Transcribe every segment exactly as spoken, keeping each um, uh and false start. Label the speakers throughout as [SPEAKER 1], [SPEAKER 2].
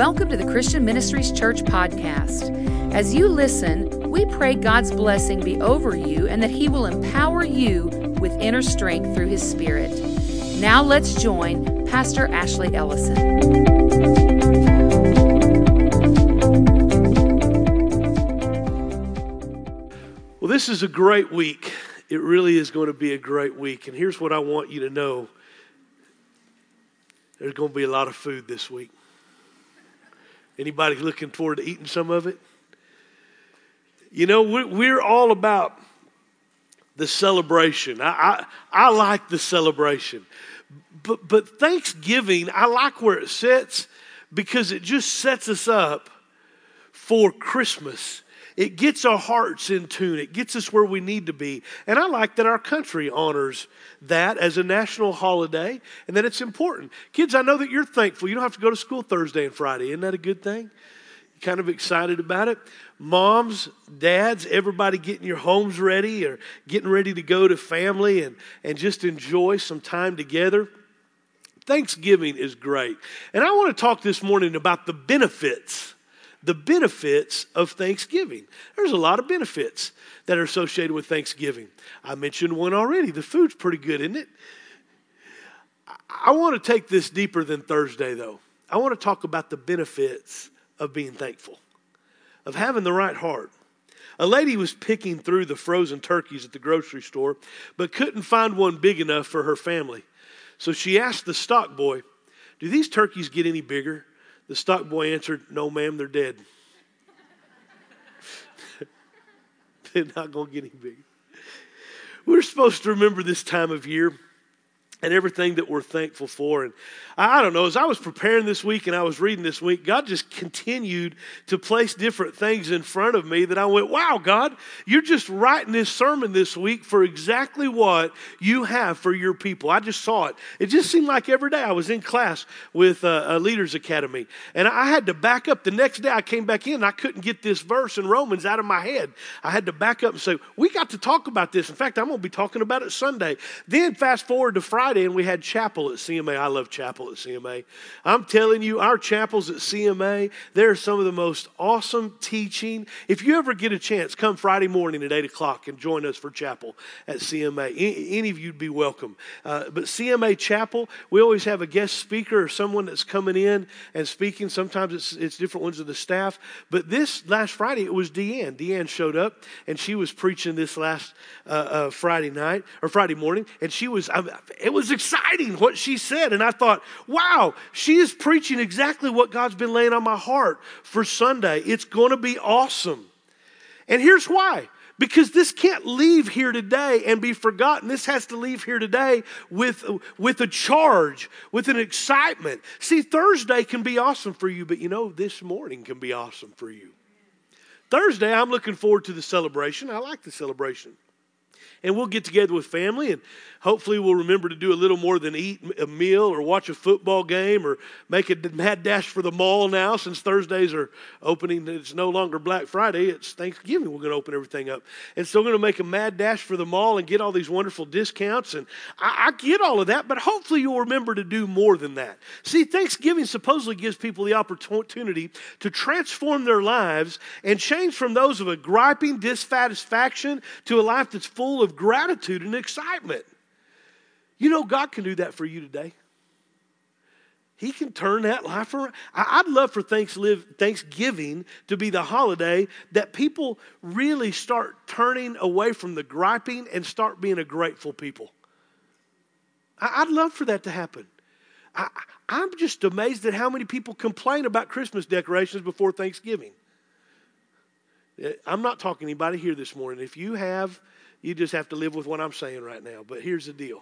[SPEAKER 1] Welcome to the Christian Ministries Church podcast. As you listen, we pray God's blessing be over you and that He will empower you with inner strength through His Spirit. Now let's join Pastor Ashley Ellison.
[SPEAKER 2] Well, this is a great week. It really is going to be a great week. And here's what I want you to know. There's going to be a lot of food this week. Anybody looking forward to eating some of it? You know, we're, we're all about the celebration. I, I, I like the celebration. But, but Thanksgiving, I like where it sits because it just sets us up for Christmas. It gets our hearts in tune. It gets us where we need to be. And I like that our country honors that as a national holiday and that it's important. Kids, I know that you're thankful. You don't have to go to school Thursday and Friday. Isn't that a good thing? You're kind of excited about it. Moms, dads, everybody getting your homes ready or getting ready to go to family and, and just enjoy some time together. Thanksgiving is great. And I want to talk this morning about the benefits The benefits of Thanksgiving. There's a lot of benefits that are associated with Thanksgiving. I mentioned one already. The food's pretty good, isn't it? I want to take this deeper than Thursday, though. I want to talk about the benefits of being thankful, of having the right heart. A lady was picking through the frozen turkeys at the grocery store, but couldn't find one big enough for her family. So she asked the stock boy, "Do these turkeys get any bigger?" The stock boy answered, "No, ma'am, they're dead." They're not going to get any bigger. We're supposed to remember this time of year and everything that we're thankful for. And I, I don't know, as I was preparing this week and I was reading this week, God just continued to place different things in front of me that I went, wow, God, you're just writing this sermon this week for exactly what you have for your people. I just saw it. It just seemed like every day I was in class with a, a Leaders Academy. And I had to back up. The next day I came back in and I couldn't get this verse in Romans out of my head. I had to back up and say, we got to talk about this. In fact, I'm going to be talking about it Sunday. Then fast forward to Friday. And we had chapel at C M A. I love chapel at C M A. I'm telling you, our chapels at C M A, they're some of the most awesome teaching. If you ever get a chance, come Friday morning at eight o'clock and join us for chapel at C M A. Any, any of you would be welcome. Uh, but C M A Chapel, we always have a guest speaker or someone that's coming in and speaking. Sometimes it's, it's different ones of the staff. But this last Friday, it was Deanne. Deanne showed up, and she was preaching this last uh, uh, Friday night, or Friday morning, and she was, I, it was exciting what she said. And I thought, wow, she is preaching exactly what God's been laying on my heart for Sunday. It's going to be awesome. And here's why. Because this can't leave here today and be forgotten. This has to leave here today with, with a charge, with an excitement. See, Thursday can be awesome for you, but you know, this morning can be awesome for you. Thursday, I'm looking forward to the celebration. I like the celebration. And we'll get together with family, and hopefully we'll remember to do a little more than eat a meal or watch a football game or make a mad dash for the mall now, since Thursdays are opening. It's no longer Black Friday. It's Thanksgiving. We're going to open everything up. And so we're going to make a mad dash for the mall and get all these wonderful discounts. And I, I get all of that, but hopefully you'll remember to do more than that. See, Thanksgiving supposedly gives people the opportunity to transform their lives and change from those of a griping dissatisfaction to a life that's full of gratitude and excitement. You know, God can do that for you today. He can turn that life around. I'd love for Thanksgiving to be the holiday that people really start turning away from the griping and start being a grateful people. I'd love for that to happen. I, I'm just amazed at how many people complain about Christmas decorations before Thanksgiving. I'm not talking to anybody here this morning. If you have, you just have to live with what I'm saying right now. But here's the deal.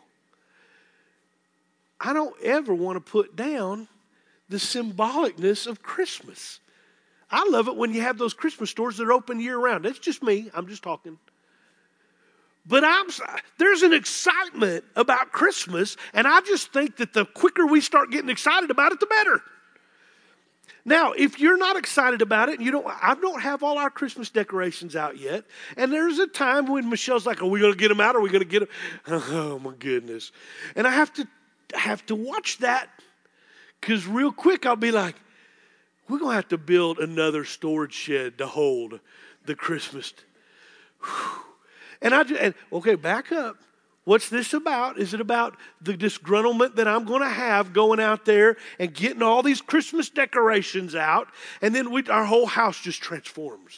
[SPEAKER 2] I don't ever want to put down the symbolicness of Christmas. I love it when you have those Christmas stores that are open year round. That's just me. I'm just talking. But I'm, there's an excitement about Christmas, and I just think that the quicker we start getting excited about it, the better. Now, if you're not excited about it, and you don't, I don't have all our Christmas decorations out yet, and there's a time when Michelle's like, are we going to get them out? Are we going to get them? Oh, my goodness. And I have to I have to watch that, because real quick I'll be like, we're going to have to build another storage shed to hold the Christmas. Whew. And I just, and, okay, back up. What's this about? Is it about the disgruntlement that I'm going to have going out there and getting all these Christmas decorations out, and then we, our whole house just transforms?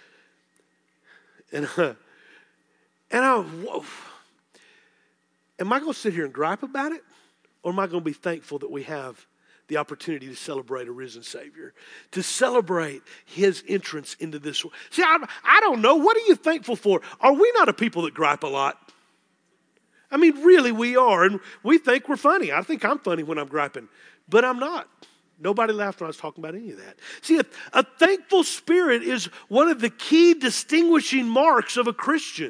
[SPEAKER 2] And uh, and I, whoa, am I going to sit here and gripe about it, or am I going to be thankful that we have the opportunity to celebrate a risen Savior, to celebrate His entrance into this world? See, I, I don't know. What are you thankful for? Are we not a people that gripe a lot? I mean, really, we are. And we think we're funny. I think I'm funny when I'm griping, but I'm not. Nobody laughed when I was talking about any of that. See, a, a thankful spirit is one of the key distinguishing marks of a Christian.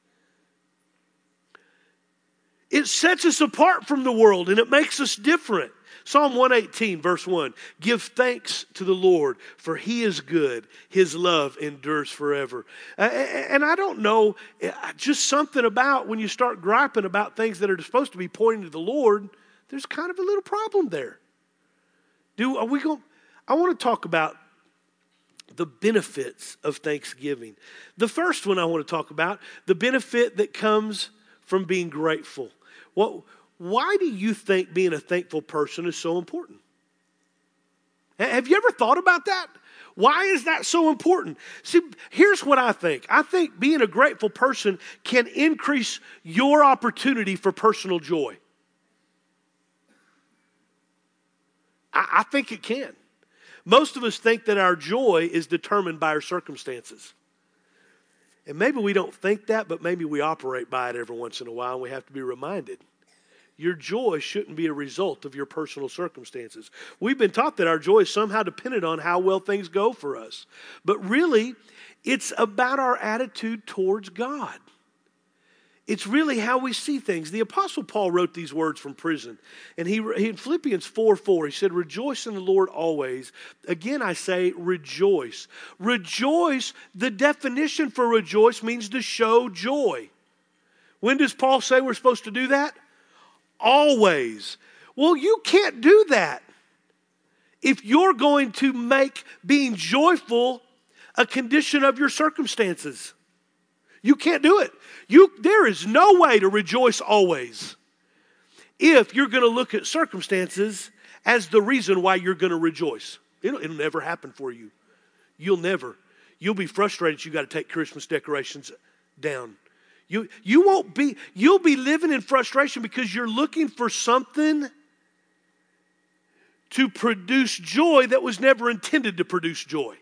[SPEAKER 2] It sets us apart from the world, and it makes us different. Psalm one eighteen, verse one, give thanks to the Lord, for He is good. His love endures forever. Uh, and I don't know, just something about when you start griping about things that are supposed to be pointing to the Lord, there's kind of a little problem there. Do are we going? I want to talk about the benefits of Thanksgiving. The first one I want to talk about, the benefit that comes from being grateful. What? Why do you think being a thankful person is so important? Have you ever thought about that? Why is that so important? See, here's what I think. I think being a grateful person can increase your opportunity for personal joy. I, I think it can. Most of us think that our joy is determined by our circumstances. And maybe we don't think that, but maybe we operate by it every once in a while, and we have to be reminded. Your joy shouldn't be a result of your personal circumstances. We've been taught that our joy is somehow dependent on how well things go for us. But really, it's about our attitude towards God. It's really how we see things. The Apostle Paul wrote these words from prison. And he, he in Philippians four four, he said, rejoice in the Lord always. Again, I say rejoice. Rejoice, the definition for rejoice means to show joy. When does Paul say we're supposed to do that? Always. Well, you can't do that if you're going to make being joyful a condition of your circumstances. You can't do it. You, there is no way to rejoice always if you're going to look at circumstances as the reason why you're going to rejoice. It'll, it'll never happen for you. You'll never. You'll be frustrated you got to take Christmas decorations down. You, you won't be, you'll be living in frustration because you're looking for something to produce joy that was never intended to produce joy.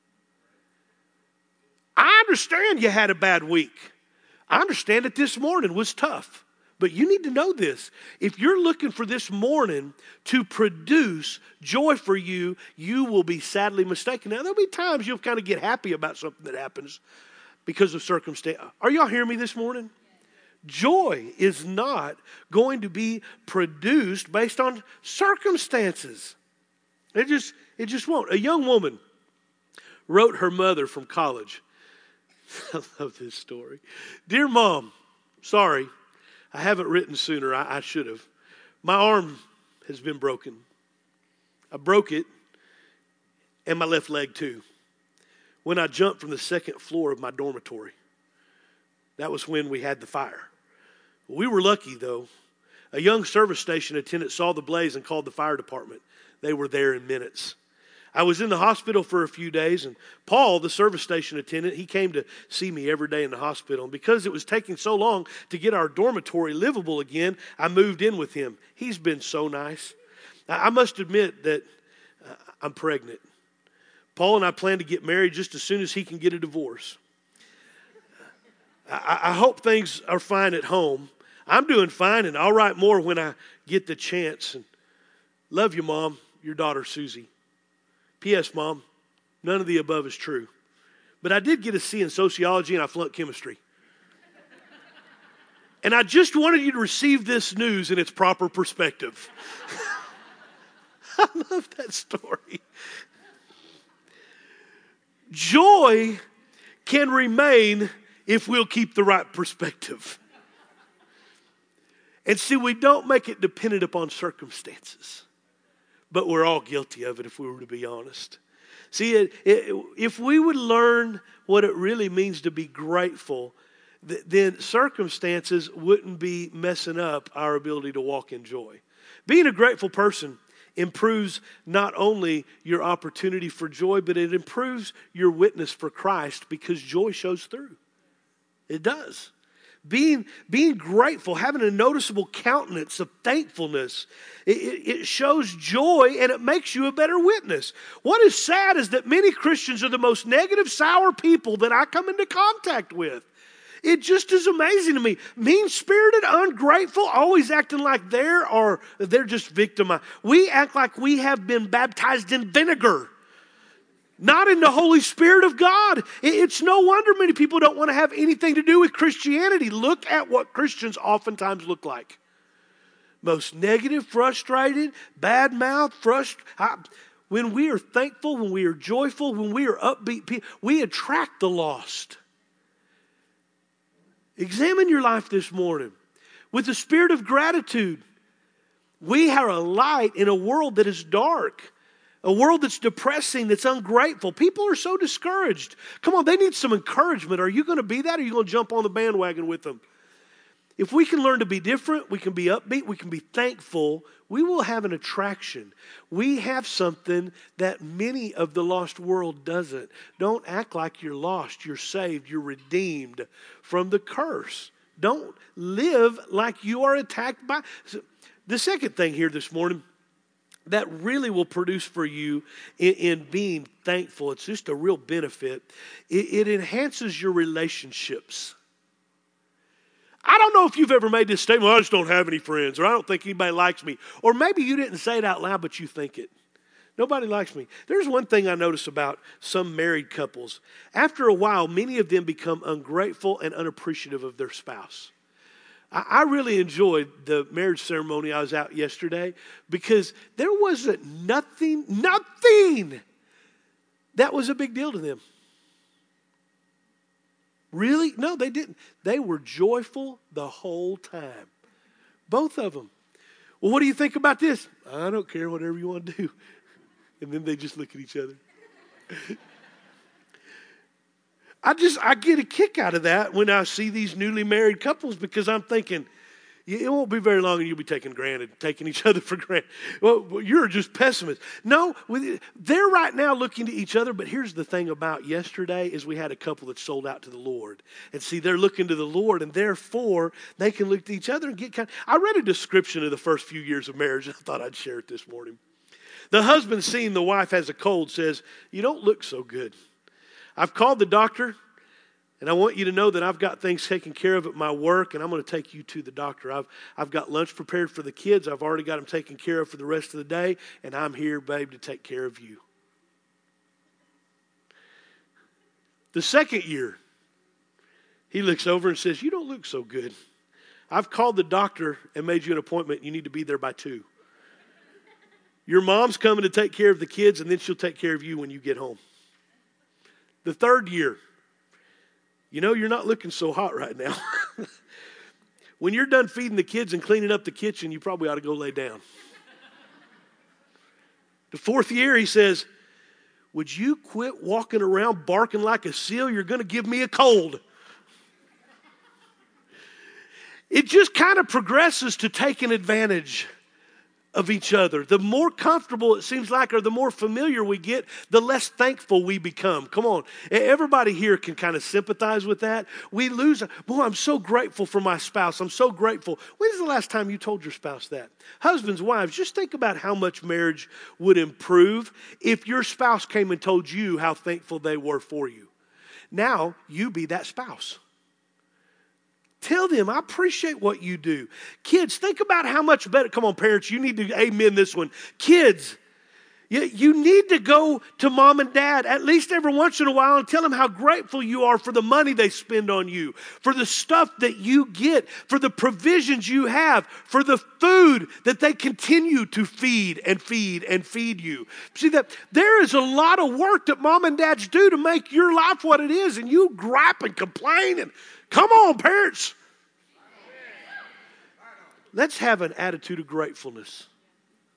[SPEAKER 2] I understand you had a bad week. I understand that this morning was tough. But you need to know this. If you're looking for this morning to produce joy for you, you will be sadly mistaken. Now, there'll be times you'll kind of get happy about something that happens because of circumstance. Are y'all hearing me this morning? Joy is not going to be produced based on circumstances. It just, it just won't. A young woman wrote her mother from college. I love this story. Dear Mom, sorry, I haven't written sooner. I, I should have. My arm has been broken. I broke it and my left leg too when I jumped from the second floor of my dormitory. That was when we had the fire. We were lucky though. A young service station attendant saw the blaze and called the fire department. They were there in minutes. I was in the hospital for a few days, and Paul, the service station attendant, he came to see me every day in the hospital. And because it was taking so long to get our dormitory livable again, I moved in with him. He's been so nice. I must admit that uh, I'm pregnant. Paul and I plan to get married just as soon as he can get a divorce. I, I hope things are fine at home. I'm doing fine, and I'll write more when I get the chance. And love you, Mom, your daughter, Susie. P S. Mom, none of the above is true. But I did get a C in sociology and I flunked chemistry. And I just wanted you to receive this news in its proper perspective. I love that story. Joy can remain if we'll keep the right perspective. And see, we don't make it dependent upon circumstances. But we're all guilty of it if we were to be honest. See, it, it, if we would learn what it really means to be grateful, th- then circumstances wouldn't be messing up our ability to walk in joy. Being a grateful person improves not only your opportunity for joy, but it improves your witness for Christ because joy shows through. It does. Being, being grateful, having a noticeable countenance of thankfulness, it, it shows joy and it makes you a better witness. What is sad is that many Christians are the most negative, sour people that I come into contact with. It just is amazing to me. Mean-spirited, ungrateful, always acting like they're or they're just victimized. We act like we have been baptized in vinegar, not in the Holy Spirit of God. It's no wonder many people don't want to have anything to do with Christianity. Look at what Christians oftentimes look like. Most negative, frustrated, bad-mouthed, frustrated. When we are thankful, when we are joyful, when we are upbeat, we attract the lost. Examine your life this morning. With the spirit of gratitude, we are a light in a world that is dark. A world that's depressing, that's ungrateful. People are so discouraged. Come on, they need some encouragement. Are you going to be that or are you going to jump on the bandwagon with them? If we can learn to be different, we can be upbeat, we can be thankful, we will have an attraction. We have something that many of the lost world doesn't. Don't act like you're lost, you're saved, you're redeemed from the curse. Don't live like you are attacked by. The second thing here this morning that really will produce for you in, in being thankful, it's just a real benefit. It, it enhances your relationships. I don't know if you've ever made this statement, well, I just don't have any friends, or I don't think anybody likes me. Or maybe you didn't say it out loud, but you think it. Nobody likes me. There's one thing I notice about some married couples. After a while, many of them become ungrateful and unappreciative of their spouse. I really enjoyed the marriage ceremony I was out yesterday because there wasn't nothing, nothing that was a big deal to them. Really? No, they didn't. They were joyful the whole time. Both of them. Well, what do you think about this? I don't care, whatever you want to do. And then they just look at each other. I just, I get a kick out of that when I see these newly married couples because I'm thinking, it won't be very long and you'll be taking granted, taking each other for granted. Well, you're just pessimists. No, they're right now looking to each other, but here's the thing about yesterday is we had a couple that sold out to the Lord. And see, they're looking to the Lord and therefore they can look to each other and get kind of, I read a description of the first few years of marriage and I thought I'd share it this morning. The husband seeing the wife has a cold says, you don't look so good. I've called the doctor, and I want you to know that I've got things taken care of at my work, and I'm going to take you to the doctor. I've, I've got lunch prepared for the kids. I've already got them taken care of for the rest of the day, and I'm here, babe, to take care of you. The second year, he looks over and says, you don't look so good. I've called the doctor and made you an appointment. You need to be there by two. Your mom's coming to take care of the kids, and then she'll take care of you when you get home. The third year, you know, you're not looking so hot right now. When you're done feeding the kids and cleaning up the kitchen, you probably ought to go lay down. The fourth year, he says, would you quit walking around barking like a seal? You're going to give me a cold. It just kind of progresses to taking advantage of each other. The more comfortable it seems like or the more familiar we get, the less thankful we become. Come on. Everybody here can kind of sympathize with that. We lose, boy, I'm so grateful for my spouse. I'm so grateful. When's the last time you told your spouse that? Husbands, wives, just think about how much marriage would improve if your spouse came and told you how thankful they were for you. Now, you be that spouse. Tell them, I appreciate what you do. Kids, think about how much better. Come on, parents, you need to amen this one. Kids, you, you need to go to mom and dad at least every once in a while and tell them how grateful you are for the money they spend on you, for the stuff that you get, for the provisions you have, for the food that they continue to feed and feed and feed you. See, that there is a lot of work that mom and dads do to make your life what it is, and you gripe and complain and come on, parents. Let's have an attitude of gratefulness.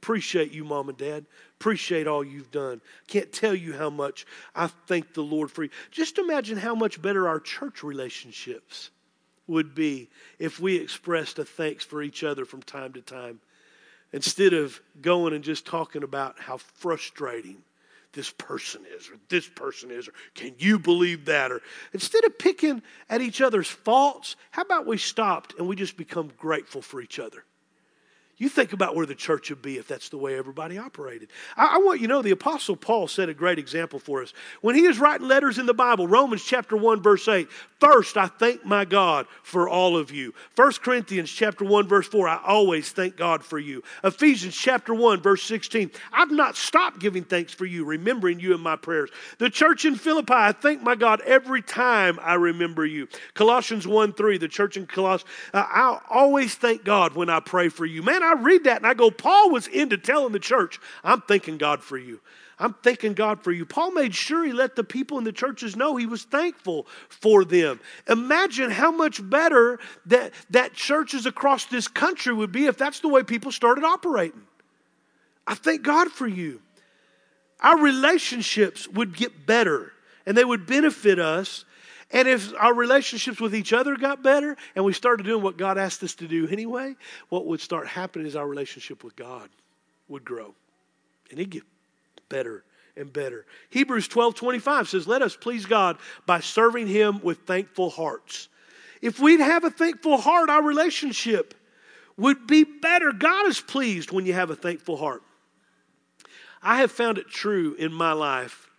[SPEAKER 2] appreciate you, Mom and Dad. Appreciate all you've done. Can't tell you how much I thank the Lord for you. Just imagine how much better our church relationships would be if we expressed a thanks for each other from time to time, instead of going and just talking about how frustrating this person is, or this person is, or can you believe that? Or instead of picking at each other's faults, how about we stopped and we just become grateful for each other? You think about where the church would be if that's the way everybody operated. I, I want you to know the Apostle Paul set a great example for us. When he was writing letters in the Bible, Romans chapter one, verse eight, first I thank my God for all of you. First Corinthians chapter one, verse four, I always thank God for you. Ephesians chapter one, verse sixteen, I've not stopped giving thanks for you, remembering you in my prayers. The church in Philippi, I thank my God every time I remember you. Colossians one, three, the church in Colossus, uh, I always thank God when I pray for you. Man, I read that and I go, Paul was into telling the church, I'm thanking God for you. I'm thanking God for you. Paul made sure he let the people in the churches know he was thankful for them. Imagine how much better that, that churches across this country would be if that's the way people started operating. I thank God for you. Our relationships would get better and they would benefit us. And if our relationships with each other got better and we started doing what God asked us to do anyway, what would start happening is our relationship with God would grow. And it'd get better and better. Hebrews twelve twenty-five says, let us please God by serving him with thankful hearts. If we'd have a thankful heart, our relationship would be better. God is pleased when you have a thankful heart. I have found it true in my life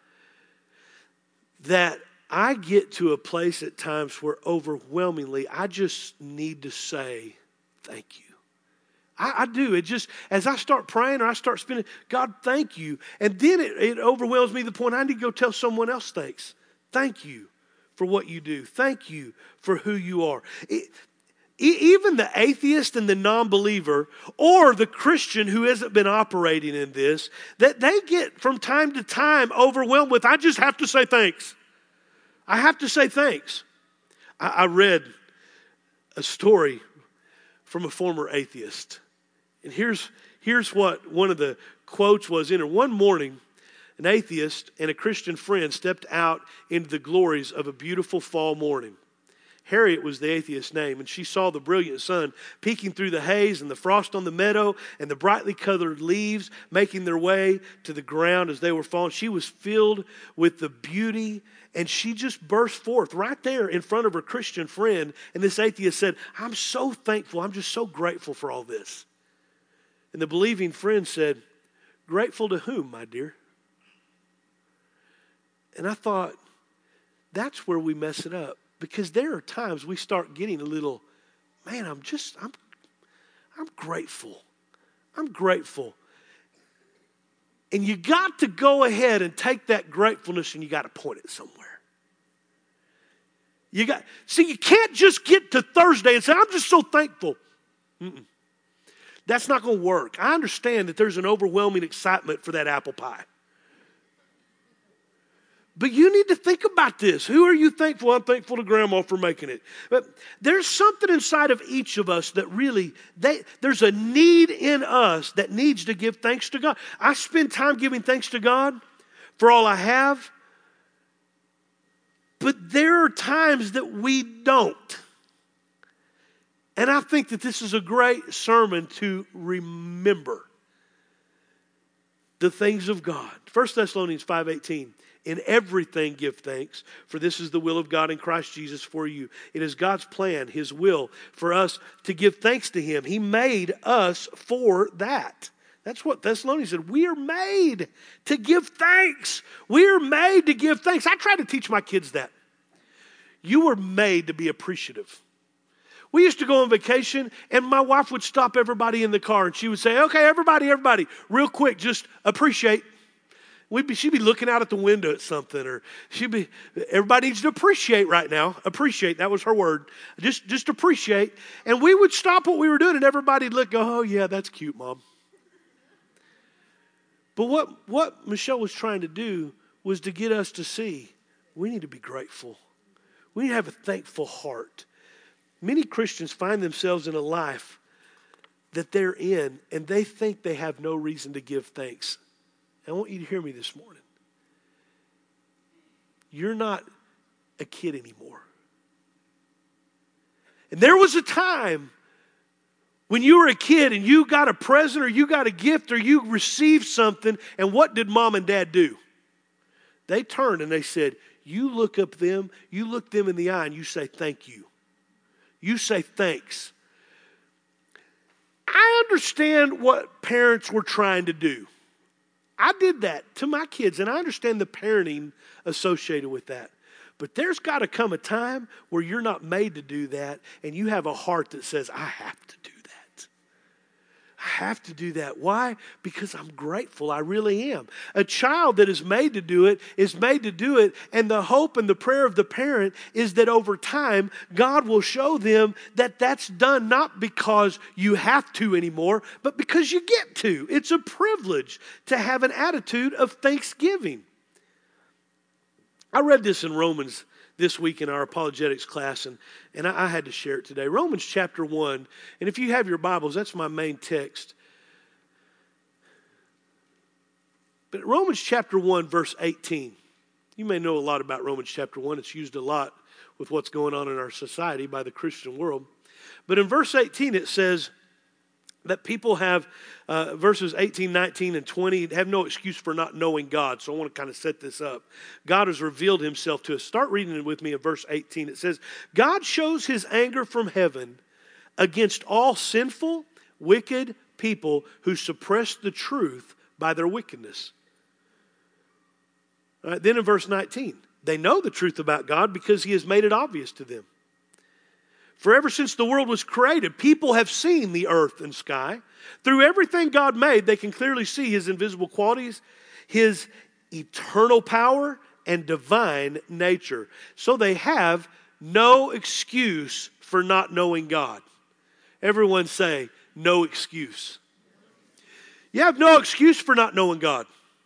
[SPEAKER 2] that I get to a place at times where overwhelmingly I just need to say thank you. I, I do. It just, as I start praying or I start spending, God, thank you. And then it, it overwhelms me to the point I need to go tell someone else thanks. Thank you for what you do. Thank you for who you are. It, even the atheist and the non-believer or the Christian who hasn't been operating in this, that they get from time to time overwhelmed with, I just have to say thanks. I have to say thanks. I, I read a story from a former atheist. And here's, here's what one of the quotes was in it. One morning, an atheist and a Christian friend stepped out into the glories of a beautiful fall morning. Harriet was the atheist's name, and she saw the brilliant sun peeking through the haze and the frost on the meadow and the brightly colored leaves making their way to the ground as they were falling. She was filled with the beauty, and she just burst forth right there in front of her Christian friend. And this atheist said, I'm so thankful. I'm just so grateful for all this. And the believing friend said, grateful to whom, my dear? And I thought, that's where we mess it up. Because there are times we start getting a little, man, I'm just, I'm, I'm grateful. I'm grateful. And you got to go ahead and take that gratefulness and you got to point it somewhere. You got, see, you can't just get to Thursday and say, I'm just so thankful. Mm-mm. That's not going to work. I understand that there's an overwhelming excitement for that apple pie. But you need to think about this. Who are you thankful? I'm thankful to Grandma for making it. But there's something inside of each of us that really, they, there's a need in us that needs to give thanks to God. I spend time giving thanks to God for all I have. But there are times that we don't. And I think that this is a great sermon to remember the things of God. First Thessalonians five eighteen. In everything give thanks, for this is the will of God in Christ Jesus for you. It is God's plan, his will, for us to give thanks to him. He made us for that. That's what Thessalonians said. We are made to give thanks. We are made to give thanks. I try to teach my kids that. You were made to be appreciative. We used to go on vacation, and my wife would stop everybody in the car, and she would say, okay, everybody, everybody, real quick, just appreciate. We'd be, she'd be looking out at the window at something, or she'd be, everybody needs to appreciate right now. Appreciate, that was her word. Just, just appreciate. And we would stop what we were doing, and everybody'd look, go, oh yeah, that's cute, Mom. But what, what Michelle was trying to do was to get us to see, we need to be grateful. We need to have a thankful heart. Many Christians find themselves in a life that they're in, and they think they have no reason to give thanks. I want you to hear me this morning. You're not a kid anymore. And there was a time when you were a kid and you got a present or you got a gift or you received something, and what did mom and dad do? They turned and they said, you look up them, you look them in the eye and you say thank you. You say thanks. I understand what parents were trying to do. I did that to my kids, and I understand the parenting associated with that. But there's got to come a time where you're not made to do that, and you have a heart that says, I have to do that. I have to do that. Why? Because I'm grateful. I really am. A child that is made to do it is made to do it, and the hope and the prayer of the parent is that over time, God will show them that that's done not because you have to anymore, but because you get to. It's a privilege to have an attitude of thanksgiving. I read this in Romans this week in our apologetics class, and, and I, I had to share it today. Romans chapter one, and if you have your Bibles, that's my main text. But Romans chapter one, verse eighteen. You may know a lot about Romans chapter one. It's used a lot with what's going on in our society by the Christian world. But in verse eighteen it says that people have, uh, verses eighteen, nineteen, and twenty, have no excuse for not knowing God. So I want to kind of set this up. God has revealed himself to us. Start reading it with me in verse eighteen. It says, God shows his anger from heaven against all sinful, wicked people who suppress the truth by their wickedness. All right, then in verse nineteen, they know the truth about God because he has made it obvious to them. For ever since the world was created, people have seen the earth and sky. Through everything God made, they can clearly see his invisible qualities, his eternal power, and divine nature. So they have no excuse for not knowing God. Everyone say, no excuse. You have no excuse for not knowing God.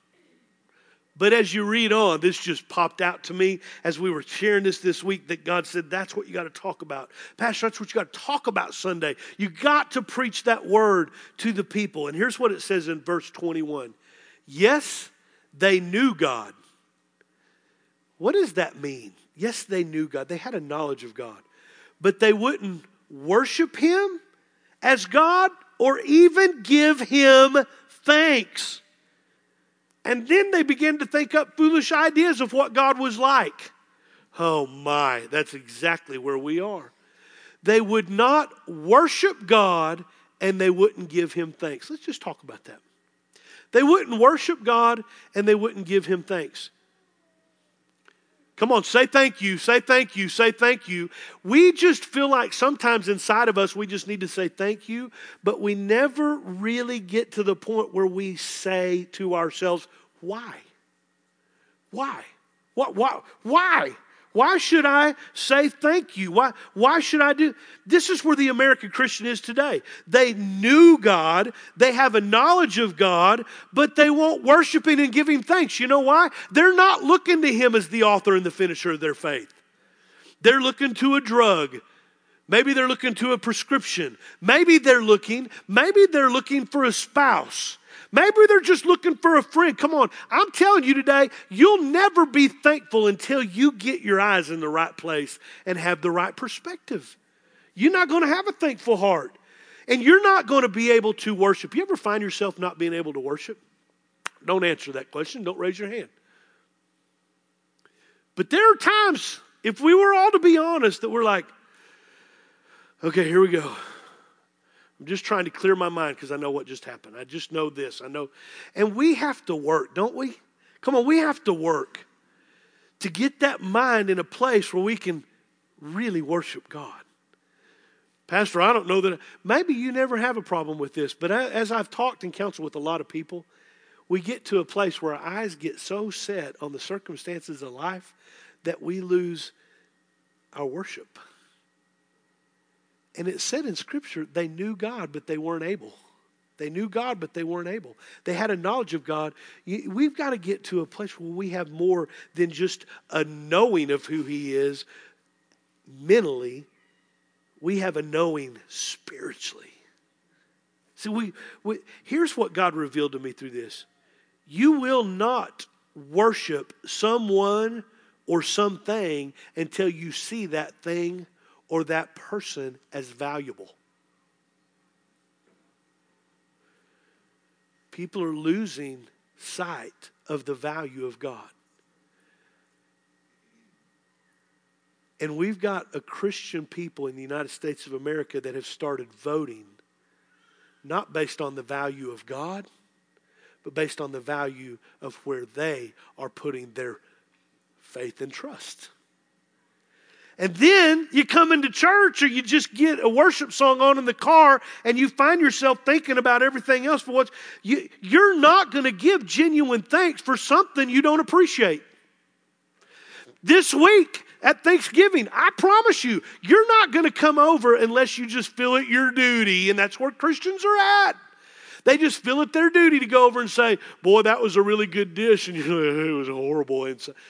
[SPEAKER 2] But as you read on, this just popped out to me as we were sharing this this week, that God said, that's what you got to talk about. Pastor, that's what you got to talk about Sunday. You got to preach that word to the people. And here's what it says in verse twenty-one. Yes, they knew God. What does that mean? Yes, they knew God. They had a knowledge of God. But they wouldn't worship him as God or even give him thanks. And then they began to think up foolish ideas of what God was like. Oh my, that's exactly where we are. They would not worship God and they wouldn't give him thanks. Let's just talk about that. They wouldn't worship God and they wouldn't give him thanks. Come on, say thank you, say thank you, say thank you. We just feel like sometimes inside of us we just need to say thank you, but we never really get to the point where we say to ourselves, why? Why? What? Why? Why? Why should I say thank you? Why, why should I do? This is where the American Christian is today. They knew God. They have a knowledge of God, but they won't worship him and give him thanks. You know why? They're not looking to him as the author and the finisher of their faith. They're looking to a drug. Maybe they're looking to a prescription. Maybe they're looking, maybe they're looking for a spouse. Maybe they're just looking for a friend. Come on, I'm telling you today, you'll never be thankful until you get your eyes in the right place and have the right perspective. You're not going to have a thankful heart. And you're not going to be able to worship. You ever find yourself not being able to worship? Don't answer that question. Don't raise your hand. But there are times, if we were all to be honest, that we're like, okay, here we go. I'm just trying to clear my mind because I know what just happened. I just know this. I know. And we have to work, don't we? Come on, we have to work to get that mind in a place where we can really worship God. Pastor, I don't know that. Maybe you never have a problem with this, but as I've talked and counseled with a lot of people, we get to a place where our eyes get so set on the circumstances of life that we lose our worship. And it said in Scripture, they knew God, but they weren't able. They knew God, but they weren't able. They had a knowledge of God. We've got to get to a place where we have more than just a knowing of who he is mentally. We have a knowing spiritually. See, we, we here's what God revealed to me through this. You will not worship someone or something until you see that thing or that person as valuable. People are losing sight of the value of God. And we've got a Christian people in the United States of America that have started voting not based on the value of God, but based on the value of where they are putting their faith and trust. And then you come into church or you just get a worship song on in the car and you find yourself thinking about everything else for what's, you, you're not going to give genuine thanks for something you don't appreciate. This week at Thanksgiving, I promise you, you're not going to come over unless you just feel it your duty, and that's where Christians are at. They just feel it their duty to go over and say, boy, that was a really good dish, and you're like, it was horrible. And so,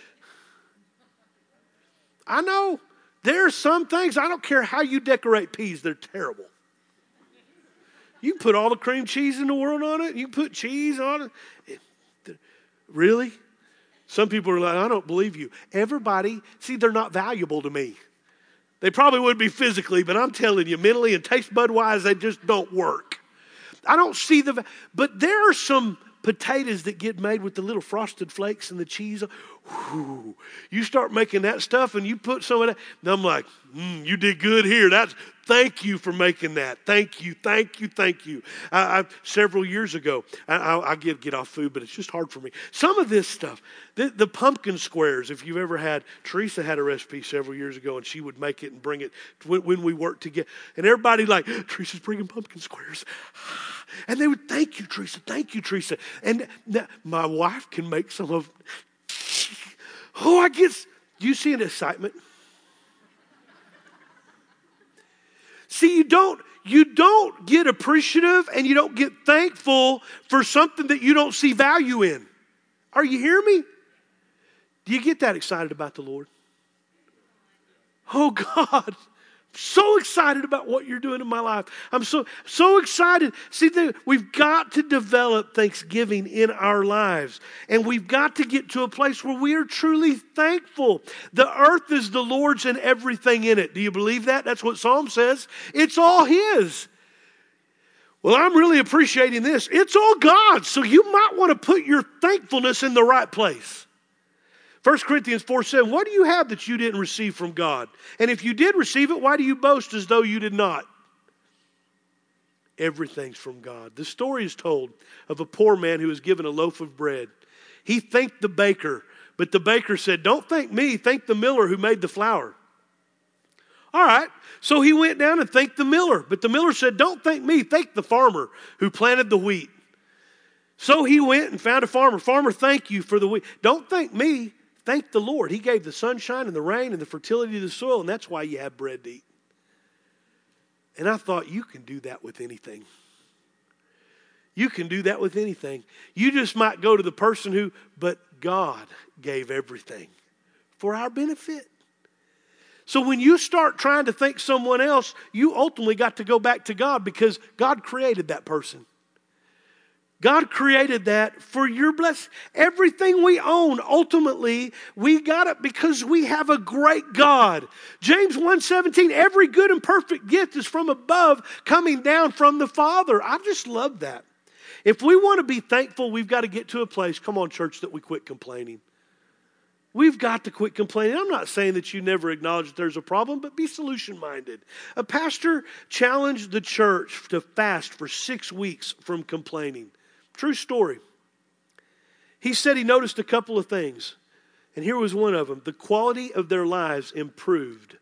[SPEAKER 2] I know. There are some things, I don't care how you decorate peas, they're terrible. You can put all the cream cheese in the world on it. You can put cheese on it. Really? Some people are like, I don't believe you. Everybody, see, they're not valuable to me. They probably would be physically, but I'm telling you, mentally and taste bud wise, they just don't work. I don't see the, but there are some potatoes that get made with the little frosted flakes and the cheese. Whew. You start making that stuff and you put some of that, and I'm like, mm, you did good here. That's, thank you for making that. Thank you, thank you, thank you. I, I, several years ago, I, I, I get, get off food, but it's just hard for me. Some of this stuff, the, the pumpkin squares, if you've ever had, Teresa had a recipe several years ago and she would make it and bring it when, when we worked together. And everybody like, Teresa's bringing pumpkin squares. And they would, thank you, Teresa, thank you, Teresa. And now, my wife can make some of, oh, I get, do you see an excitement? See, you don't, you don't get appreciative and you don't get thankful for something that you don't see value in. Are you hearing me? Do you get that excited about the Lord? Oh, God. So excited about what you're doing in my life. I'm so, so excited. See, the, we've got to develop Thanksgiving in our lives. And we've got to get to a place where we are truly thankful. The earth is the Lord's and everything in it. Do you believe that? That's what Psalm says. It's all His. Well, I'm really appreciating this. It's all God's. So you might want to put your thankfulness in the right place. First Corinthians four seven, what do you have that you didn't receive from God? And if you did receive it, why do you boast as though you did not? Everything's from God. The story is told of a poor man who was given a loaf of bread. He thanked the baker, but the baker said, don't thank me, thank the miller who made the flour. All right, so he went down and thanked the miller, but the miller said, don't thank me, thank the farmer who planted the wheat. So he went and found a farmer. Farmer, thank you for the wheat. Don't thank me. Thank the Lord. He gave the sunshine and the rain and the fertility of the soil, and that's why you have bread to eat. And I thought, you can do that with anything. You can do that with anything. You just might go to the person who, but God gave everything for our benefit. So when you start trying to thank someone else, you ultimately got to go back to God because God created that person. God created that for your blessing. Everything we own, ultimately, we got it because we have a great God. James one seventeen, every good and perfect gift is from above, coming down from the Father. I just love that. If we want to be thankful, we've got to get to a place, come on, church, that we quit complaining. We've got to quit complaining. I'm not saying that you never acknowledge that there's a problem, but be solution-minded. A pastor challenged the church to fast for six weeks from complaining. True story. He said he noticed a couple of things. And here was one of them. The quality of their lives improved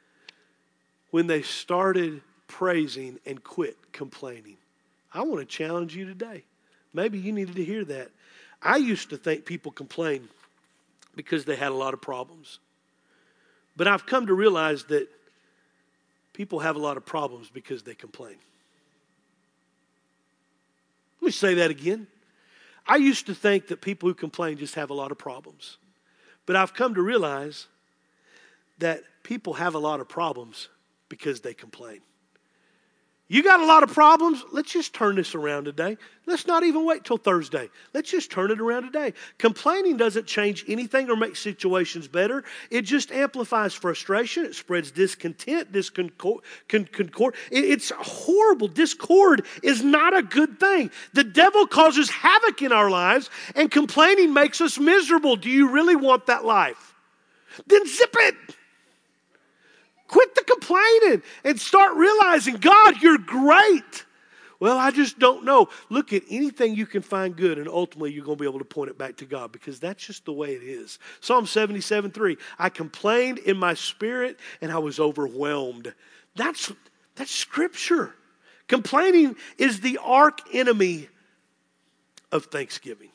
[SPEAKER 2] when they started praising and quit complaining. I want to challenge you today. Maybe you needed to hear that. I used to think people complained because they had a lot of problems. But I've come to realize that people have a lot of problems because they complain. Let me say that again. I used to think that people who complain just have a lot of problems. But I've come to realize that people have a lot of problems because they complain. You got a lot of problems. Let's just turn this around today. Let's not even wait till Thursday. Let's just turn it around today. Complaining doesn't change anything or make situations better. It just amplifies frustration. It spreads discontent, disconcord. Con- concord. It, it's horrible. Discord is not a good thing. The devil causes havoc in our lives, and complaining makes us miserable. Do you really want that life? Then zip it. Quit the complaining and start realizing, God, you're great. Well, I just don't know. Look at anything you can find good, and ultimately you're going to be able to point it back to God, because that's just the way it is. Psalm seventy-seven three, I complained in my spirit and I was overwhelmed. That's, that's scripture. Complaining is the arch enemy of thanksgiving.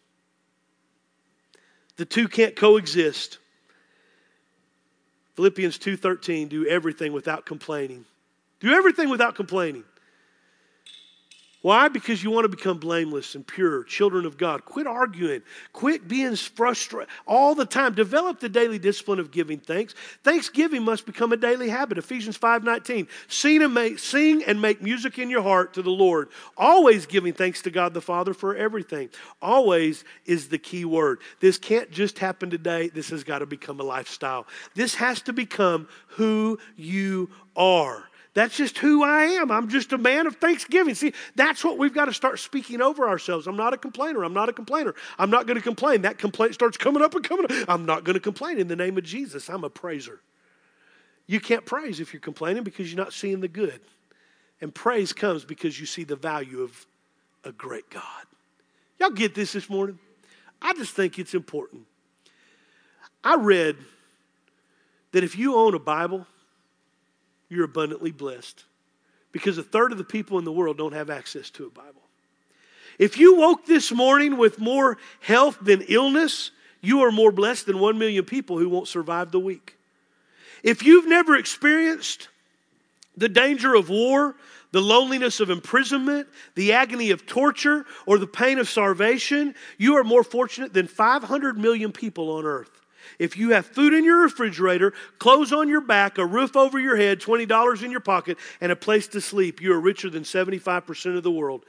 [SPEAKER 2] The two can't coexist. Philippians two thirteen, do everything without complaining. Do everything without complaining. Why? Because you want to become blameless and pure, children of God. Quit arguing. Quit being frustrated all the time. Develop the daily discipline of giving thanks. Thanksgiving must become a daily habit. Ephesians five nineteen, sing and make, sing and make music in your heart to the Lord. Always giving thanks to God the Father for everything. Always is the key word. This can't just happen today. This has got to become a lifestyle. This has to become who you are. That's just who I am. I'm just a man of thanksgiving. See, that's what we've got to start speaking over ourselves. I'm not a complainer. I'm not a complainer. I'm not going to complain. That complaint starts coming up and coming up. I'm not going to complain in the name of Jesus. I'm a praiser. You can't praise if you're complaining because you're not seeing the good. And praise comes because you see the value of a great God. Y'all get this this morning? I just think it's important. I read that if you own a Bible, you're abundantly blessed, because a third of the people in the world don't have access to a Bible. If you woke this morning with more health than illness, you are more blessed than one million people who won't survive the week. If you've never experienced the danger of war, the loneliness of imprisonment, the agony of torture, or the pain of starvation, you are more fortunate than five hundred million people on earth. If you have food in your refrigerator, clothes on your back, a roof over your head, twenty dollars in your pocket, and a place to sleep, you are richer than seventy-five percent of the world.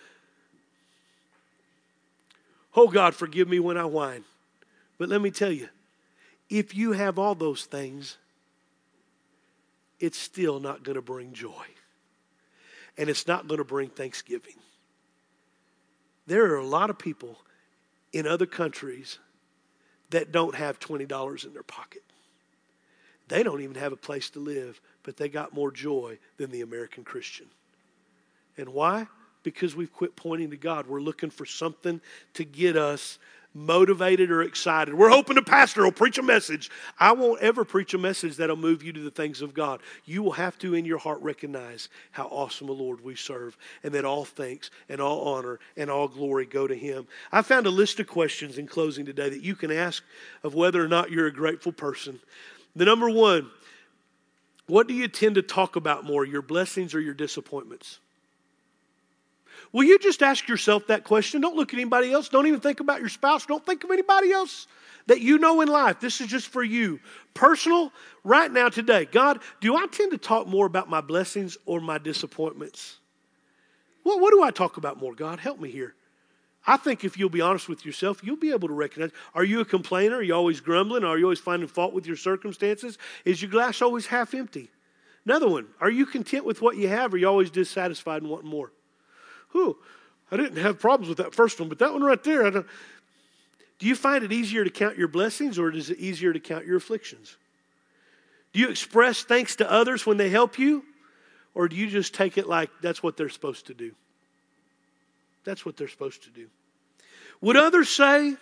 [SPEAKER 2] Oh, God, forgive me when I whine. But let me tell you, if you have all those things, it's still not going to bring joy. And it's not going to bring thanksgiving. There are a lot of people in other countries that don't have twenty dollars in their pocket. They don't even have a place to live, but they got more joy than the American Christian. And why? Because we've quit pointing to God. We're looking for something to get us motivated or excited. We're hoping a pastor will preach a message. I won't ever preach a message that'll move you to the things of God. You will have to in your heart recognize how awesome a Lord we serve, and that all thanks and all honor and all glory go to Him. I found a list of questions in closing today that you can ask of whether or not you're a grateful person. The number one, what do you tend to talk about more, your blessings or your disappointments? Will you just ask yourself that question? Don't look at anybody else. Don't even think about your spouse. Don't think of anybody else that you know in life. This is just for you. Personal, right now, today. God, do I tend to talk more about my blessings or my disappointments? Well, what do I talk about more, God? Help me here. I think if you'll be honest with yourself, you'll be able to recognize. Are you a complainer? Are you always grumbling? Are you always finding fault with your circumstances? Is your glass always half empty? Another one, are you content with what you have, or are you always dissatisfied and wanting more? Whew, I didn't have problems with that first one, but that one right there, I don't. Do you find it easier to count your blessings, or is it easier to count your afflictions? Do you express thanks to others when they help you, or do you just take it like that's what they're supposed to do? That's what they're supposed to do. Would others say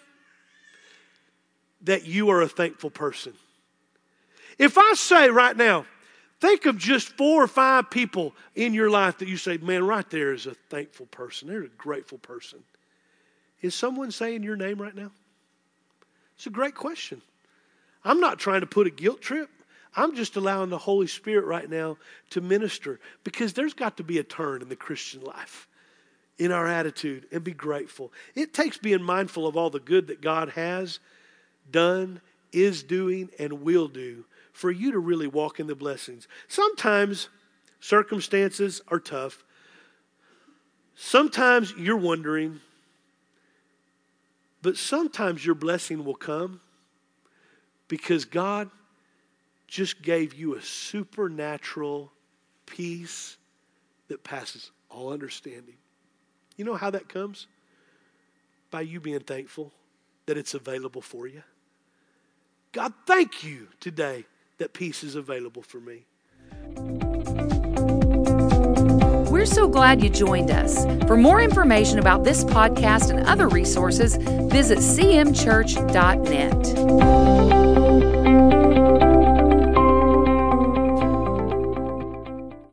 [SPEAKER 2] that you are a thankful person? If I say right now, think of just four or five people in your life that you say, man, right there is a thankful person. They're a grateful person. Is someone saying your name right now? It's a great question. I'm not trying to put a guilt trip. I'm just allowing the Holy Spirit right now to minister, because there's got to be a turn in the Christian life, in our attitude, and be grateful. It takes being mindful of all the good that God has done, is doing, and will do for you to really walk in the blessings. Sometimes circumstances are tough, Sometimes you're wondering, but sometimes your blessing will come because God just gave you a supernatural peace that passes all understanding. You know how that comes? By you being thankful that it's available for you. God, thank you today that peace is available for me.
[SPEAKER 1] We're so glad you joined us. For more information about this podcast and other resources, visit c m church dot net.